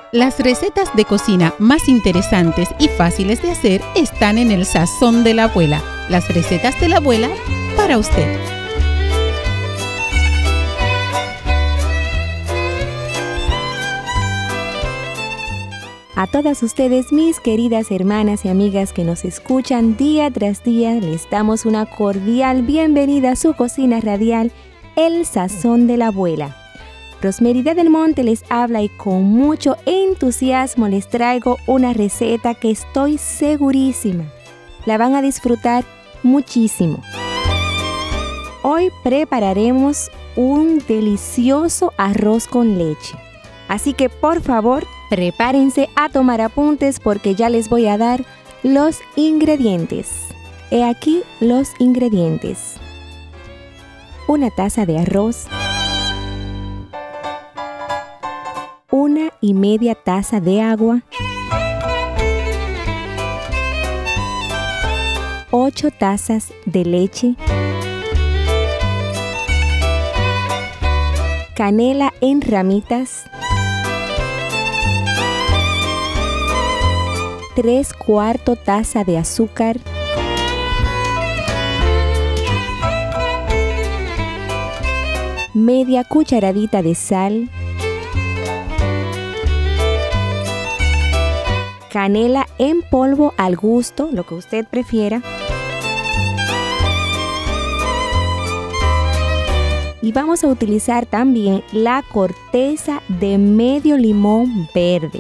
Las recetas de cocina más interesantes y fáciles de hacer están en el Sazón de la Abuela. Las recetas de la abuela para usted. A todas ustedes, mis queridas hermanas y amigas que nos escuchan día tras día, les damos una cordial bienvenida a su cocina radial, El Sazón de la Abuela. Rosmery del Monte les habla y con mucho entusiasmo les traigo una receta que estoy segurísima la van a disfrutar muchísimo. Hoy prepararemos un delicioso arroz con leche. Así que por favor, prepárense a tomar apuntes porque ya les voy a dar los ingredientes. He aquí los ingredientes. 1 taza de arroz. 1,5 taza de agua. 8 tazas de leche. Canela en ramitas. 3/4 taza de azúcar. Media cucharadita de sal. Canela en polvo al gusto, lo que usted prefiera. Y vamos a utilizar también la corteza de medio limón verde.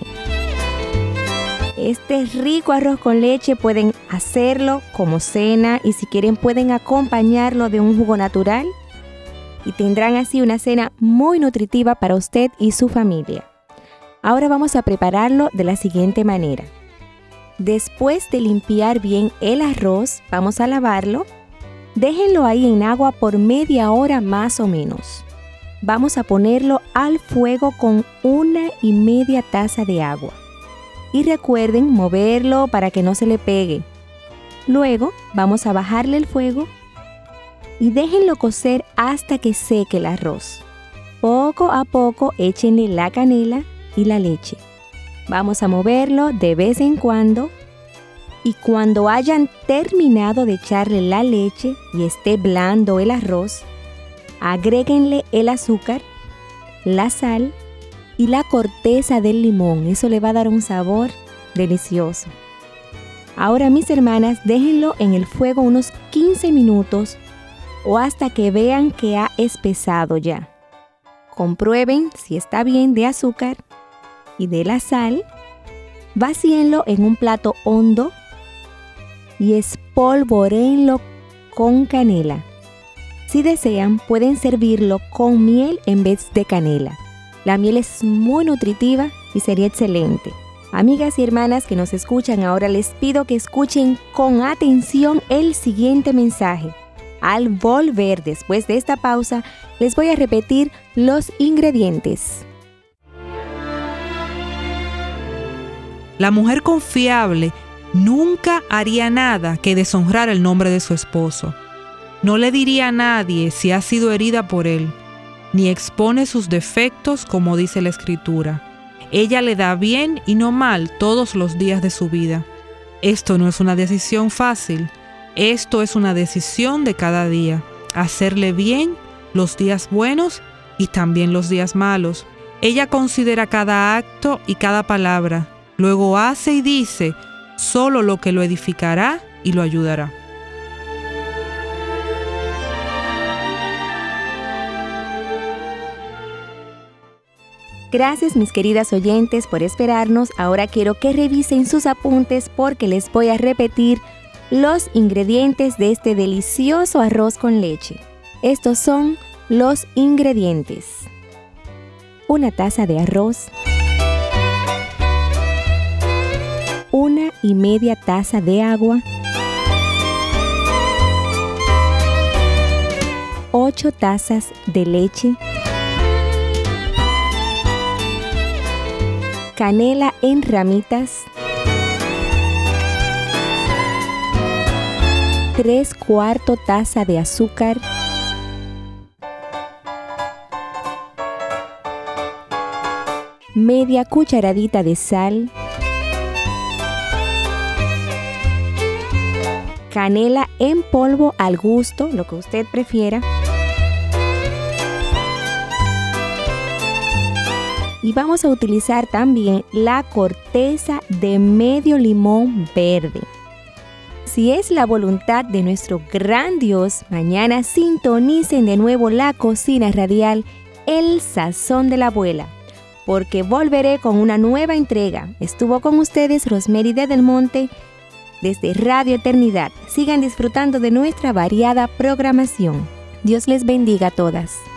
Este rico arroz con leche pueden hacerlo como cena y si quieren pueden acompañarlo de un jugo natural y tendrán así una cena muy nutritiva para usted y su familia. Ahora vamos a prepararlo de la siguiente manera. Después de limpiar bien el arroz, vamos a lavarlo. Déjenlo ahí en agua por media hora más o menos. Vamos a ponerlo al fuego con 1,5 taza de agua. Y recuerden moverlo para que no se le pegue. Luego vamos a bajarle el fuego y déjenlo cocer hasta que seque el arroz. Poco a poco échenle la canela y la leche. Vamos a moverlo de vez en cuando y cuando hayan terminado de echarle la leche y esté blando el arroz, agréguenle el azúcar, la sal y la corteza del limón. Eso le va a dar un sabor delicioso. Ahora, mis hermanas, déjenlo en el fuego unos 15 minutos o hasta que vean que ha espesado ya. Comprueben si está bien de azúcar y de la sal. Vacíenlo en un plato hondo y espolvoréenlo con canela. Si desean, pueden servirlo con miel en vez de canela. La miel es muy nutritiva y sería excelente. Amigas y hermanas que nos escuchan, ahora les pido que escuchen con atención el siguiente mensaje. Al volver después de esta pausa, les voy a repetir los ingredientes. La mujer confiable nunca haría nada que deshonrara el nombre de su esposo. No le diría a nadie si ha sido herida por él, ni expone sus defectos como dice la Escritura. Ella le da bien y no mal todos los días de su vida. Esto no es una decisión fácil. Esto es una decisión de cada día. Hacerle bien los días buenos y también los días malos. Ella considera cada acto y cada palabra. Luego hace y dice solo lo que lo edificará y lo ayudará. Gracias, mis queridas oyentes, por esperarnos. Ahora quiero que revisen sus apuntes porque les voy a repetir los ingredientes de este delicioso arroz con leche. Estos son los ingredientes. 1 taza de arroz. 1,5 taza de agua. 8 tazas de leche. Canela en ramitas. 3/4 taza de azúcar. media cucharadita de sal, canela en polvo al gusto, lo que usted prefiera, y vamos a utilizar también la corteza de medio limón verde. Si es la voluntad de nuestro gran Dios, mañana sintonicen de nuevo la cocina radial El Sazón de la Abuela, porque volveré con una nueva entrega. Estuvo con ustedes Rosemary de Del Monte desde Radio Eternidad. Sigan disfrutando de nuestra variada programación. Dios les bendiga a todas.